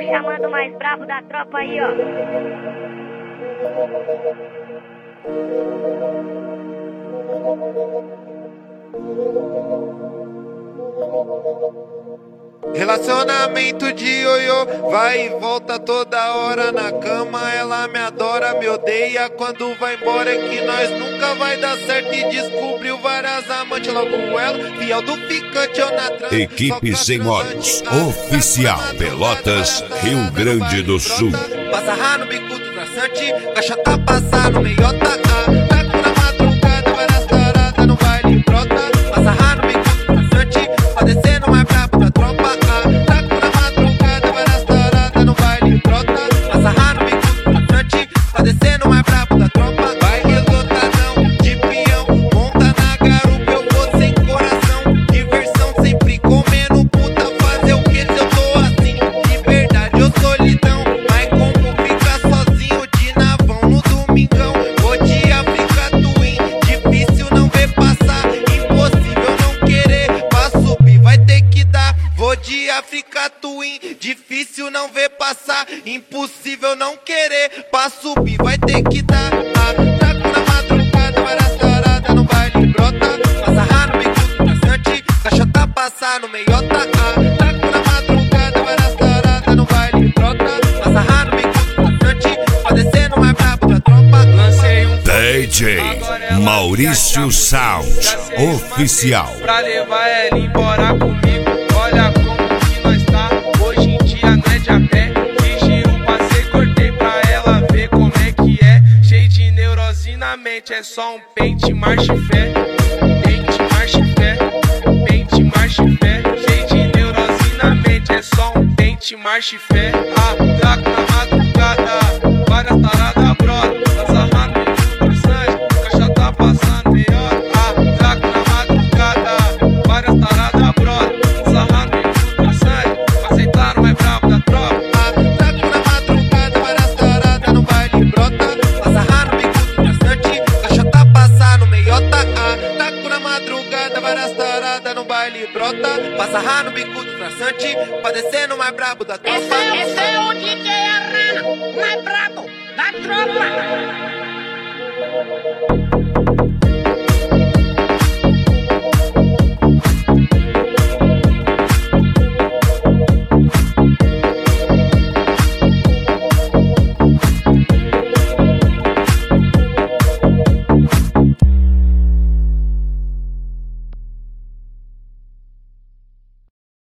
chamando o mais brabo da tropa aí, ó. Relacionamento de ioiô, vai e volta toda hora na cama. Ela me adora, me odeia quando vai embora. É que nós nunca vai dar certo e descobriu várias amantes. Logo ela, fiel do ficante ou na trans. Equipe Sem Modos, oficial Pelotas, Rio Grande do Sul. Passa rá no bico do traçante, caixa tá passando meiota. Tá na madrugada, várias taradas no baile brota. Passa rá no bico do traçante, padecendo mais brabo da tropa. Padecendo mais brabo da tropa. Vai lotadão de peão, monta na garupa, eu vou sem coração. Diversão sempre comendo puta, fazer o que se eu tô assim? Liberdade ou solidão, mas como ficar sozinho de navão no domingão? Vou de África Twin, difícil não ver passar, impossível não querer, pra subir vai ter que dar. Vou de África Twin, difícil não ver passar, impossível não querer, pra subir vai ter que dar. Trago na madrugada, várias taradas no baile brota. Passa rá no bico do traçante, caixa tá passando meiota. Trago na madrugada, várias taradas no baile brota. Passa rá no bico do traçante, padecendo mais brabo da tropa. Lancei um DJ Maurício Sound, oficial. Pra levar ela embora comigo, olha como que nós tá. Hoje em dia não é de a pé, de giro passei, cortei pra ela ver como é que é. Cheio de neurose na mente, é só um pente, marcha e fé. Pente, marcha e fé, pente, marcha e fé. Cheio de neurose na mente, é só um pente, marcha e fé. Trago na madrugada, várias taradas brota. Passa rá no bico do traçante, caixa tá passando meiota. Trago na madrugada, várias taradas brota. Passa rá no bico do traçante, pra aceitar não é brabo da tropa. Trago na madrugada, várias taradas no baile brota. Passa rá no bico do traçante, caixa tá passando meiota. Trago na madrugada, várias taradas no baile brota. Passa rá no bico do traçante, padecendo mais brabo da tropa. Esse é o DJ Arana, mais brabo da tropa.